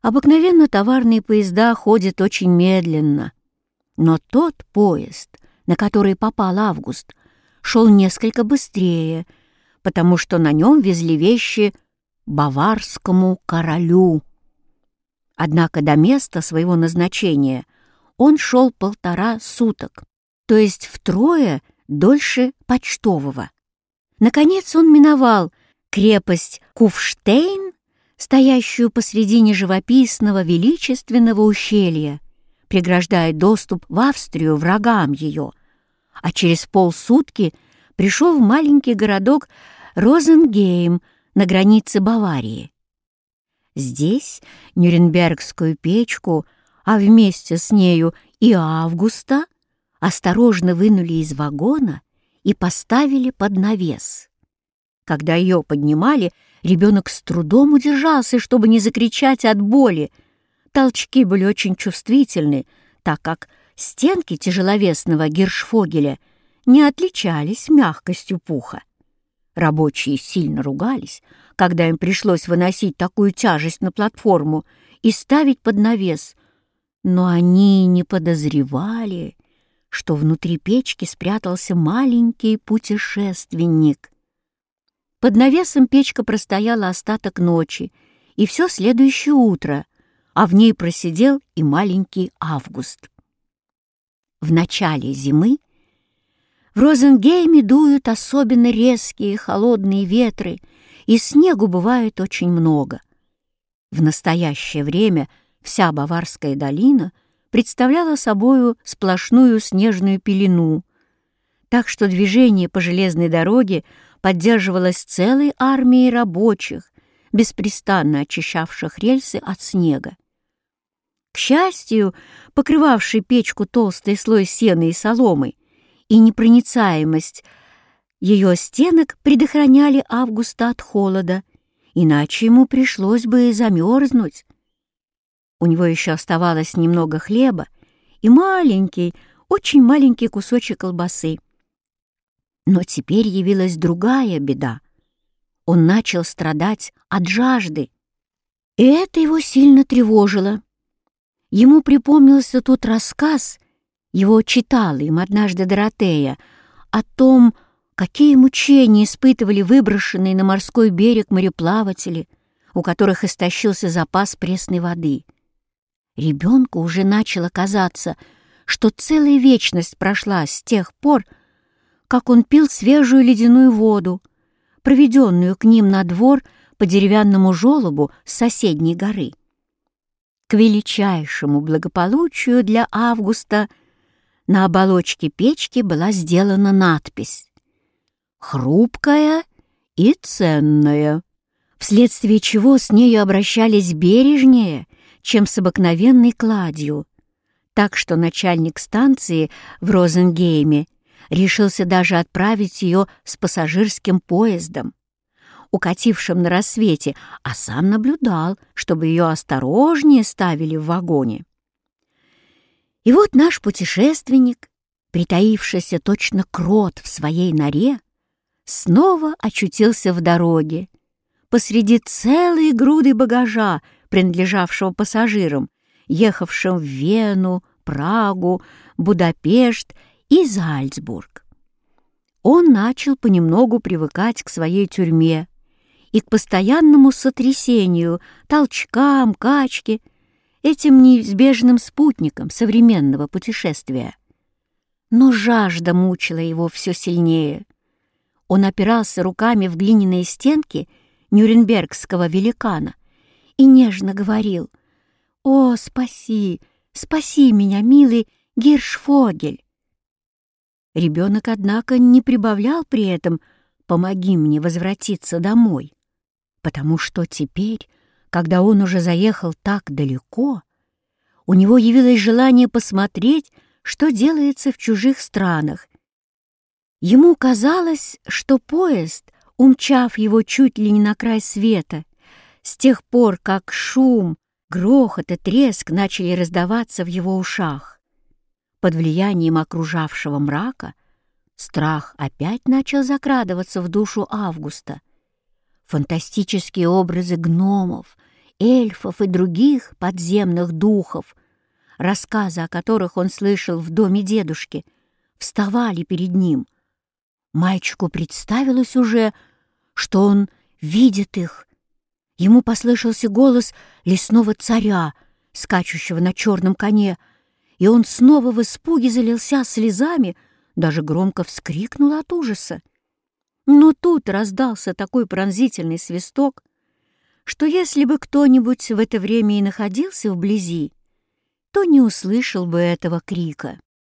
Обыкновенно товарные поезда ходят очень медленно, но тот поезд, на который попал Август, шел несколько быстрее, потому что на нем везли вещи баварскому королю. Однако до места своего назначения он шел 1,5 суток, то есть втрое дольше почтового. Наконец он миновал крепость Куфштейн, стоящую посредине живописного величественного ущелья, преграждая доступ в Австрию врагам ее, а через полсутки пришел в маленький городок Розенгейм на границе Баварии. Здесь Нюрнбергскую печку, а вместе с нею и Августа, осторожно вынули из вагона и поставили под навес. Когда ее поднимали, ребенок с трудом удержался, чтобы не закричать от боли. Толчки были очень чувствительны, так как стенки тяжеловесного гиршфогеля не отличались мягкостью пуха. Рабочие сильно ругались, когда им пришлось выносить такую тяжесть на платформу и ставить под навес, но они не подозревали, что внутри печки спрятался маленький путешественник. Под навесом печка простояла остаток ночи и все следующее утро, а в ней просидел и маленький Август. В начале зимы в Розенгейме дуют особенно резкие холодные ветры, и снегу бывает очень много. В настоящее время вся Баварская долина представляла собою сплошную снежную пелену, так что движение по железной дороге поддерживалось целой армией рабочих, беспрестанно очищавших рельсы от снега. К счастью, покрывавший печку толстый слой сена и соломы и непроницаемость ее стенок предохраняли Августа от холода, иначе ему пришлось бы замерзнуть. У него еще оставалось немного хлеба и маленький, очень маленький кусочек колбасы. Но теперь явилась другая беда. Он начал страдать от жажды, и это его сильно тревожило. Ему припомнился тот рассказ, его читала им однажды Доротея, о том, какие мучения испытывали выброшенные на морской берег мореплаватели, у которых истощился запас пресной воды. Ребенку уже начало казаться, что целая вечность прошла с тех пор, как он пил свежую ледяную воду, проведенную к ним на двор по деревянному желобу с соседней горы. К величайшему благополучию для Августа на оболочке печки была сделана надпись «Хрупкая и ценная», вследствие чего с нею обращались бережнее, чем с обыкновенной кладью, так что начальник станции в Розенгейме решился даже отправить ее с пассажирским поездом, укатившим на рассвете, а сам наблюдал, чтобы ее осторожнее ставили в вагоне. И вот наш путешественник, притаившийся точно крот в своей норе, снова очутился в дороге, посреди целой груды багажа, принадлежавшего пассажирам, ехавшим в Вену, Прагу, Будапешт и Зальцбург. Он начал понемногу привыкать к своей тюрьме и к постоянному сотрясению, толчкам, качке, этим неизбежным спутникам современного путешествия. Но жажда мучила его все сильнее. Он опирался руками в глиняные стенки нюрнбергского великана и нежно говорил: «О, спаси, спаси меня, милый Гиршфогель!» Ребенок, однако, не прибавлял при этом «помоги мне возвратиться домой», потому что теперь, когда он уже заехал так далеко, у него явилось желание посмотреть, что делается в чужих странах. Ему казалось, что поезд, умчав его чуть ли не на край света, с тех пор, как шум, грохот и треск начали раздаваться в его ушах, под влиянием окружавшего мрака, страх опять начал закрадываться в душу Августа. Фантастические образы гномов, эльфов и других подземных духов, рассказы о которых он слышал в доме дедушки, вставали перед ним. Мальчику представилось уже, что он видит их. Ему послышался голос лесного царя, скачущего на черном коне, и он снова в испуге залился слезами, даже громко вскрикнул от ужаса. Но тут раздался такой пронзительный свисток, что если бы кто-нибудь в это время и находился вблизи, то не услышал бы этого крика.